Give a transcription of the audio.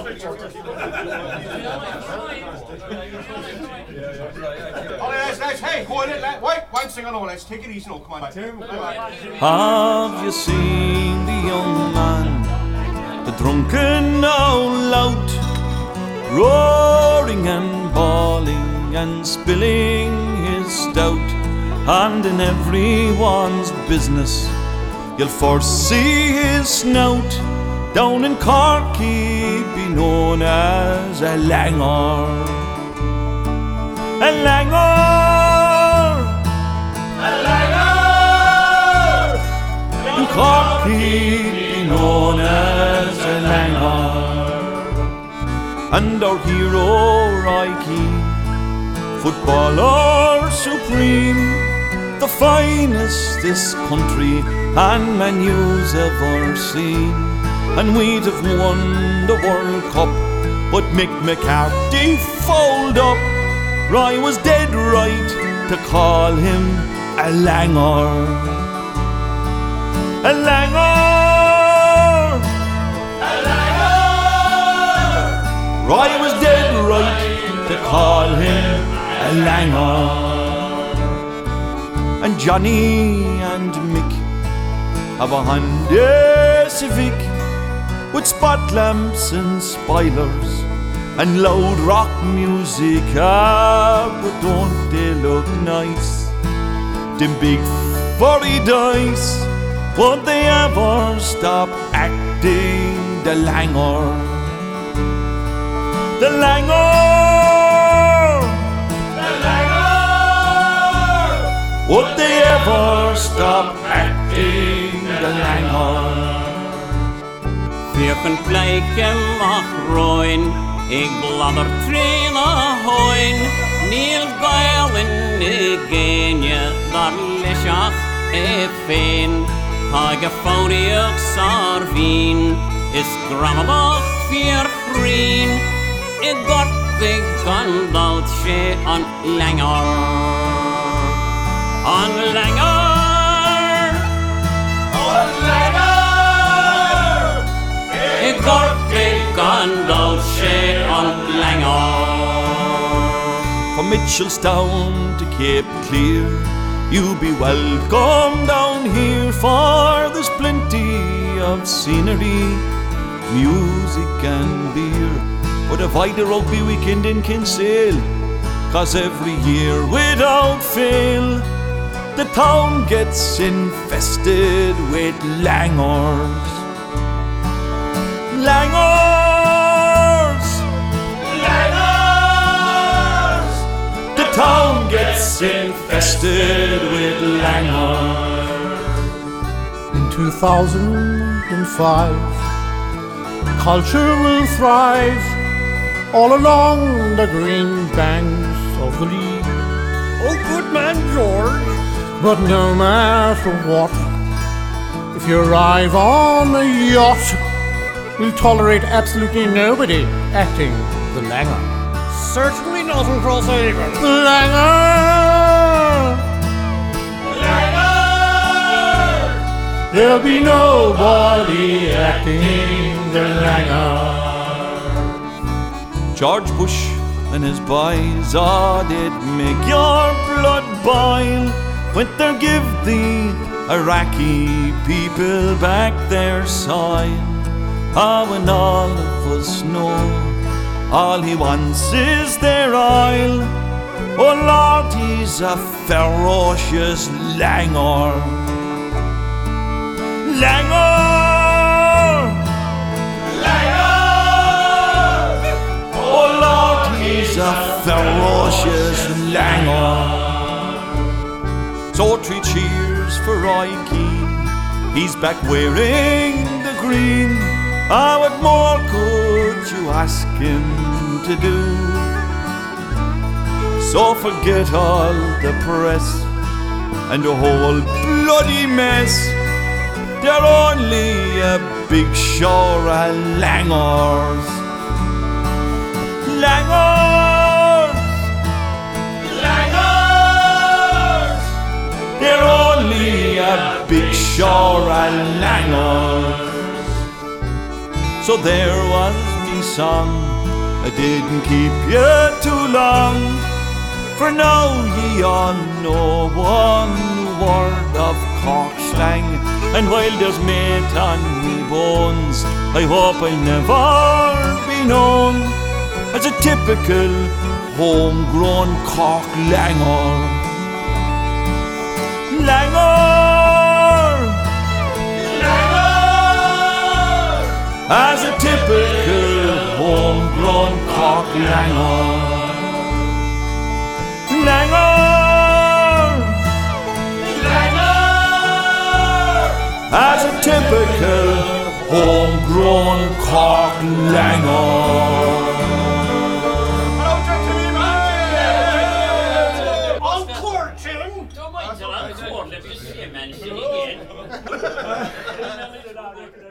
Lads, hey, hold it, lad. Wait, sing on all, let's take it easy, come on. Have you seen the young man, the drunken old lout, roaring and bawling and spilling his stout? And in everyone's business you'll first see his snout. Down in Cork he'd be known as a langer. A langer, a langer. In Cork he'd be known as a langer. And our hero Roy Keane, footballer supreme, the finest this country and Manu's ever seen. And we'd have won the World Cup, but Mick McCarthy fouled up. Roy was dead right to call him a langer. A langer, a langer. Roy was dead right to call him a langer. And Johnny and Mick have a Honda Civic with spot lamps and spoilers and loud rock music. But don't they look nice? Them big furry dice, won't they ever stop acting the langer? The langer, the langer. Would they ever stop acting the langer? Fyrken pleiken ach roin, ik bladder trena hoin. Niel geilen genje, dar leshach e fein. Hage faudiog sarvin, is grammelach vier green. Ik got big gandalt she on langer. On langer, on langer. Ik got big gandalt she on langer. From Mitchelstown to Cape Clear, you'll be welcome down here, for there's plenty of scenery, music and beer. But avoid the rugby weekend in Kinsale, 'cause every year without fail the town gets infested with langers. Langers, langers. The town gets infested with langers. In 2005, culture will thrive all along the green banks of the Lee. Oh, good man, George. But no matter what, if you arrive on a yacht, we'll tolerate absolutely nobody acting the langer. Certainly not in Crosshaven. The langer, Langer. There'll be nobody acting the langer. George Bush and his boys, oh, they'd make your blood boil when they give the Iraqi people back their soil. Ah, when all of us know all he wants is their oil. Oh Lord, he's a ferocious langer. Langer, langer. Oh Lord, he's a ferocious langer. So 3 cheers for Roy Keane, he's back wearing the green. Ah, what more could you ask him to do? So forget all the press and the whole bloody mess. They're only a big show of langers. Langers, langers. They're only a big show of langers. So there was me song. I didn't keep you too long, for now ye all know one word of Cork slang. And while there's meat on me bones, I hope I'll never be known as a typical homegrown Cork langer. Langer, langer, as a typical homegrown Cork langer. Langer, langer, as a typical homegrown Cork langer. Don't mind till I'm cold, let me see a man sitting in.